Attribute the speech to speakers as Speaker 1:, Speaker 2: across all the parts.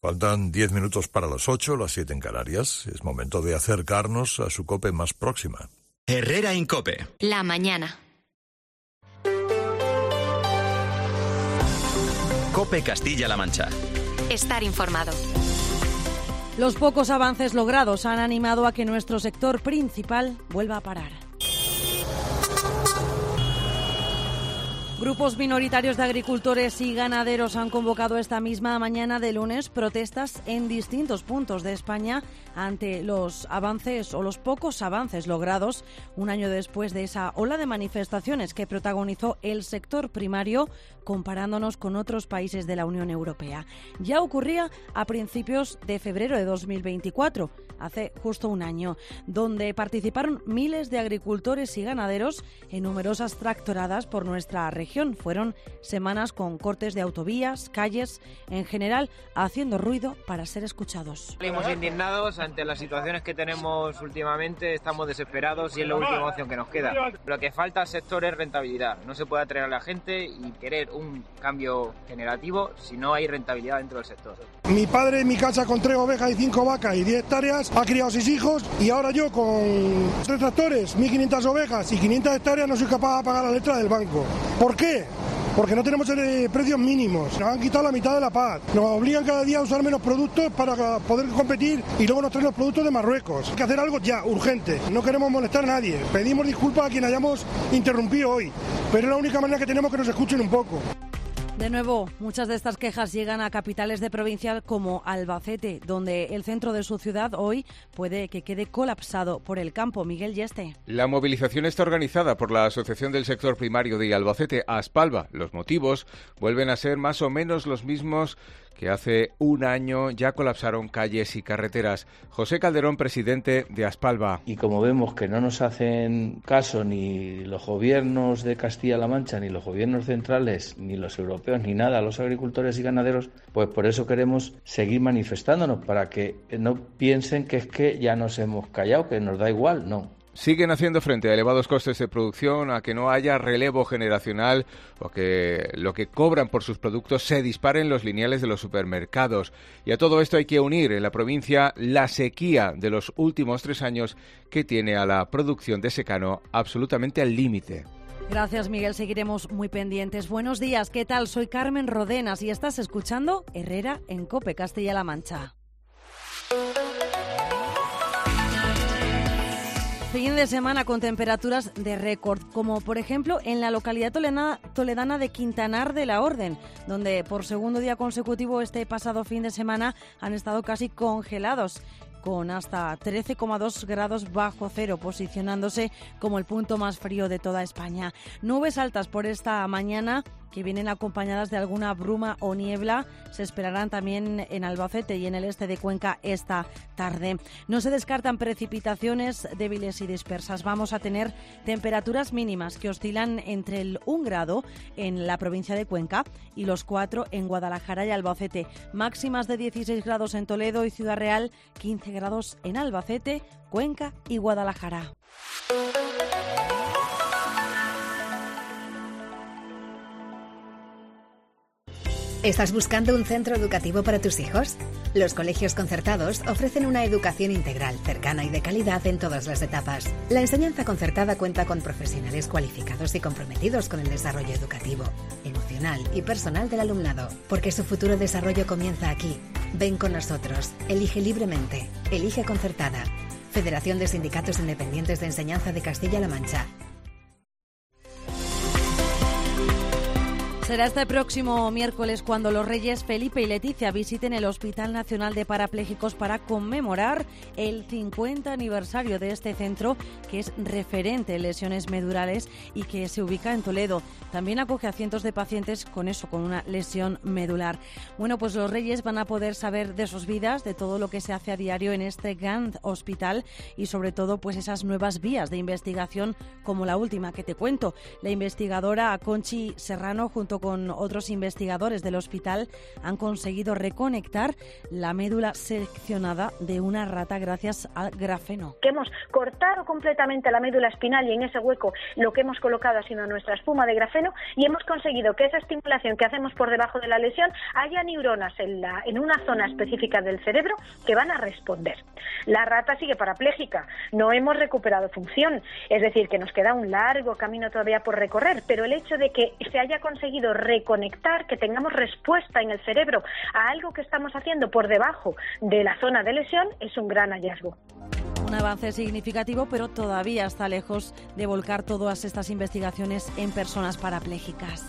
Speaker 1: Faltan 10 minutos para las 8, las 7 en Canarias. Es momento de acercarnos a su COPE más próxima.
Speaker 2: Herrera en COPE.
Speaker 3: La mañana.
Speaker 2: COPE Castilla-La Mancha.
Speaker 3: Estar informado.
Speaker 4: Los pocos avances logrados han animado a que nuestro sector principal vuelva a parar. Grupos minoritarios de agricultores y ganaderos han convocado esta misma mañana de lunes protestas en distintos puntos de España ante los avances o los pocos avances logrados un año después de esa ola de manifestaciones que protagonizó el sector primario comparándonos con otros países de la Unión Europea. Ya ocurría a principios de febrero de 2024, hace justo un año, donde participaron miles de agricultores y ganaderos en numerosas tractoradas por nuestra región. Fueron semanas con cortes de autovías, calles, en general haciendo ruido para ser escuchados.
Speaker 5: Salimos indignados ante las situaciones que tenemos últimamente, estamos desesperados y es la última opción que nos queda. Lo que falta al sector es rentabilidad. No se puede atraer a la gente y querer un cambio generativo si no hay rentabilidad dentro del sector.
Speaker 6: Mi padre en mi casa con 3 ovejas y 5 vacas y 10 hectáreas ha criado 6 hijos y ahora yo con 3 tractores, 1.500 ovejas y 500 hectáreas no soy capaz de pagar la letra del banco. ¿Por qué? Porque no tenemos precios mínimos, nos han quitado la mitad de la PAC, nos obligan cada día a usar menos productos para poder competir y luego nos traen los productos de Marruecos. Hay que hacer algo ya, urgente, no queremos molestar a nadie, pedimos disculpas a quien hayamos interrumpido hoy, pero es la única manera que tenemos que nos escuchen un poco.
Speaker 4: De nuevo, muchas de estas quejas llegan a capitales de provincia como Albacete, donde el centro de su ciudad hoy puede que quede colapsado por el campo. Miguel Yeste.
Speaker 7: La movilización está organizada por la Asociación del Sector Primario de Albacete, ASPALBA. Los motivos vuelven a ser más o menos los mismos que hace un año. Ya colapsaron calles y carreteras. José Calderón, presidente de ASPALBA.
Speaker 8: Y como vemos que no nos hacen caso ni los gobiernos de Castilla-La Mancha, ni los gobiernos centrales, ni los europeos, ni nada, los agricultores y ganaderos, pues por eso queremos seguir manifestándonos, para que no piensen que es que ya nos hemos callado, que nos da igual, no.
Speaker 7: Siguen haciendo frente a elevados costes de producción, a que no haya relevo generacional o que lo que cobran por sus productos se dispare en los lineales de los supermercados. Y a todo esto hay que unir en la provincia la sequía de los últimos 3 años que tiene a la producción de secano absolutamente al límite.
Speaker 4: Gracias, Miguel. Seguiremos muy pendientes. Buenos días, ¿qué tal? Soy Carmen Rodenas y estás escuchando Herrera en COPE Castilla-La Mancha. Fin de semana con temperaturas de récord, como por ejemplo en la localidad toledana de Quintanar de la Orden, donde por segundo día consecutivo este pasado fin de semana han estado casi congelados, con hasta 13,2 grados bajo cero, posicionándose como el punto más frío de toda España. Nubes altas por esta mañana, que vienen acompañadas de alguna bruma o niebla, se esperarán también en Albacete y en el este de Cuenca esta tarde. No se descartan precipitaciones débiles y dispersas. Vamos a tener temperaturas mínimas que oscilan entre el 1 grado en la provincia de Cuenca y los 4 en Guadalajara y Albacete. Máximas de 16 grados en Toledo y Ciudad Real, 15 grados en Albacete, Cuenca y Guadalajara.
Speaker 9: ¿Estás buscando un centro educativo para tus hijos? Los colegios concertados ofrecen una educación integral, cercana y de calidad en todas las etapas. La enseñanza concertada cuenta con profesionales cualificados y comprometidos con el desarrollo educativo, emocional y personal del alumnado, porque su futuro desarrollo comienza aquí. Ven con nosotros, elige libremente, elige concertada. Federación de Sindicatos Independientes de Enseñanza de Castilla-La Mancha.
Speaker 4: Será este próximo miércoles cuando los reyes Felipe y Leticia visiten el Hospital Nacional de Parapléjicos para conmemorar el 50 aniversario de este centro, que es referente en lesiones medulares y que se ubica en Toledo. También acoge a cientos de pacientes con una lesión medular. Bueno, pues los reyes van a poder saber de sus vidas, de todo lo que se hace a diario en este gran hospital y sobre todo pues esas nuevas vías de investigación como la última que te cuento. La investigadora Conchi Serrano, junto con otros investigadores del hospital, han conseguido reconectar la médula seccionada de una rata gracias al grafeno.
Speaker 10: Que hemos cortado completamente la médula espinal y en ese hueco lo que hemos colocado ha sido nuestra espuma de grafeno y hemos conseguido que esa estimulación que hacemos por debajo de la lesión haya neuronas en una zona específica del cerebro que van a responder. La rata sigue parapléjica, no hemos recuperado función, es decir, que nos queda un largo camino todavía por recorrer, pero el hecho de que se haya conseguido reconectar, que tengamos respuesta en el cerebro a algo que estamos haciendo por debajo de la zona de lesión, es un gran hallazgo.
Speaker 4: Un avance significativo, pero todavía está lejos de volcar todas estas investigaciones en personas parapléjicas.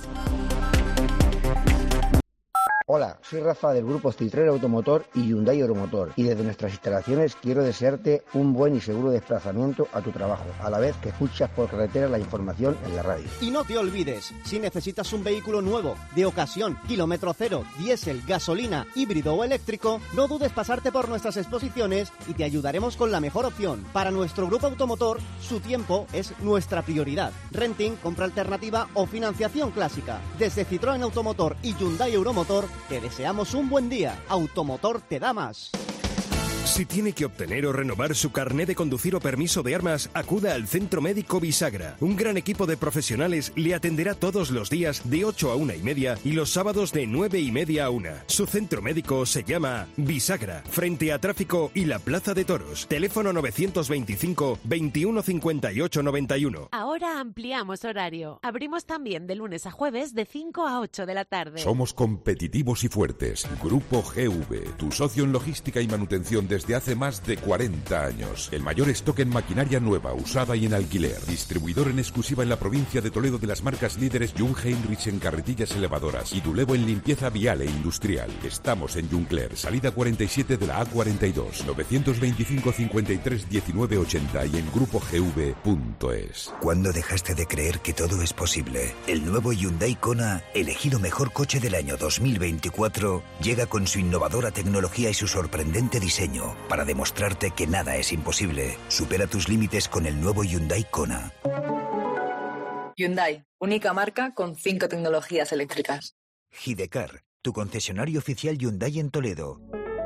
Speaker 11: Hola, soy Rafa del grupo Citroën Automotor y Hyundai Euromotor y desde nuestras instalaciones quiero desearte un buen y seguro desplazamiento a tu trabajo, a la vez que escuchas por carretera la información en la radio.
Speaker 12: Y no te olvides, si necesitas un vehículo nuevo, de ocasión, kilómetro cero, diésel, gasolina, híbrido o eléctrico, no dudes pasarte por nuestras exposiciones y te ayudaremos con la mejor opción. Para nuestro grupo automotor, su tiempo es nuestra prioridad. Renting, compra alternativa o financiación clásica. Desde Citroën Automotor y Hyundai Euromotor, te deseamos un buen día. Automotor te da más.
Speaker 13: Si tiene que obtener o renovar su carné de conducir o permiso de armas, acuda al Centro Médico Bisagra. Un gran equipo de profesionales le atenderá todos los días de 8 a 1:30 y los sábados de 9:30 a 1. Su centro médico se llama Bisagra, frente a Tráfico y la Plaza de Toros. Teléfono 925 21 58 91.
Speaker 14: Ahora ampliamos horario. Abrimos también de lunes a jueves de 5 a 8 de la tarde.
Speaker 15: Somos competitivos y fuertes. Grupo GV, tu socio en logística y manutención desde hace más de 40 años. El mayor stock en maquinaria nueva, usada y en alquiler. Distribuidor en exclusiva en la provincia de Toledo de las marcas líderes Jungheinrich en carretillas elevadoras y Dulevo en limpieza vial e industrial. Estamos en Juncler, salida 47 de la A42, 925 53 19 80 y en grupogv.es.
Speaker 16: ¿Cuándo dejaste de creer que todo es posible? El nuevo Hyundai Kona, elegido mejor coche del año 2024, llega con su innovadora tecnología y su sorprendente diseño para demostrarte que nada es imposible. Supera tus límites con el nuevo Hyundai Kona.
Speaker 17: Hyundai, única marca con 5 tecnologías eléctricas.
Speaker 16: Hidecar, tu concesionario oficial Hyundai en Toledo.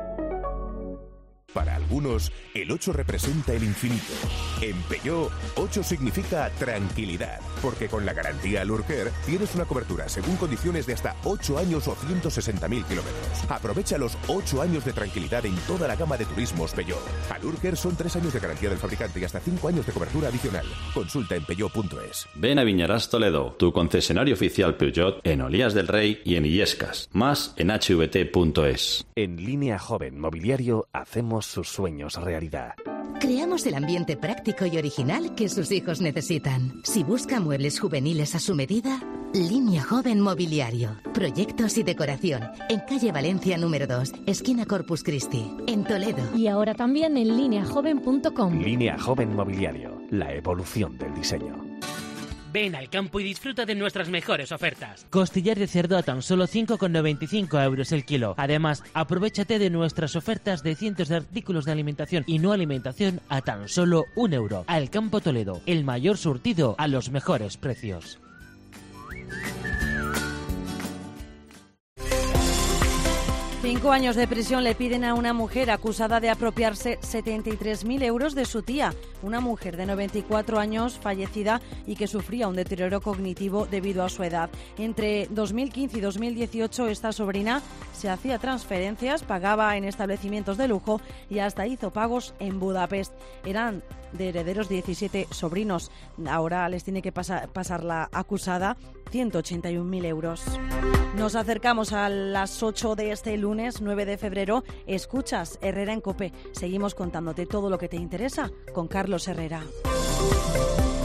Speaker 18: Para algunos, el 8 representa el infinito. En Peugeot, 8 significa tranquilidad, porque con la garantía Lurker tienes una cobertura según condiciones de hasta 8 años o 160.000 kilómetros. Aprovecha los 8 años de tranquilidad en toda la gama de turismos Peugeot. A Lurker son 3 años de garantía del fabricante y hasta 5 años de cobertura adicional. Consulta en peugeot.es.
Speaker 19: Ven a Viñarás Toledo, tu concesionario oficial Peugeot en Olías del Rey y en Illescas. Más en hvt.es.
Speaker 20: En Línea Joven Mobiliario hacemos sus sueños realidad.
Speaker 21: Creamos el ambiente práctico y original que sus hijos necesitan. Si busca muebles juveniles a su medida, Línea Joven Mobiliario. Proyectos y decoración. En calle Valencia número 2, esquina Corpus Christi, en Toledo.
Speaker 22: Y ahora también en lineajoven.com.
Speaker 20: Línea Joven Mobiliario. La evolución del diseño.
Speaker 23: Ven al campo y disfruta de nuestras mejores ofertas. Costillar de cerdo a tan solo 5,95 euros el kilo. Además, aprovéchate de nuestras ofertas de cientos de artículos de alimentación y no alimentación a tan solo 1 euro. Al Campo Toledo, el mayor surtido a los mejores precios.
Speaker 4: Cinco años de prisión le piden a una mujer acusada de apropiarse 73.000 euros de su tía, una mujer de 94 años fallecida y que sufría un deterioro cognitivo debido a su edad. Entre 2015 y 2018 esta sobrina se hacía transferencias, pagaba en establecimientos de lujo y hasta hizo pagos en Budapest. Eran de herederos 17 sobrinos. Ahora les tiene que pasar la acusada 181.000 euros. Nos acercamos a las 8 de este lunes 9 de febrero. Escuchas Herrera en COPE. Seguimos contándote todo lo que te interesa con Carlos Herrera.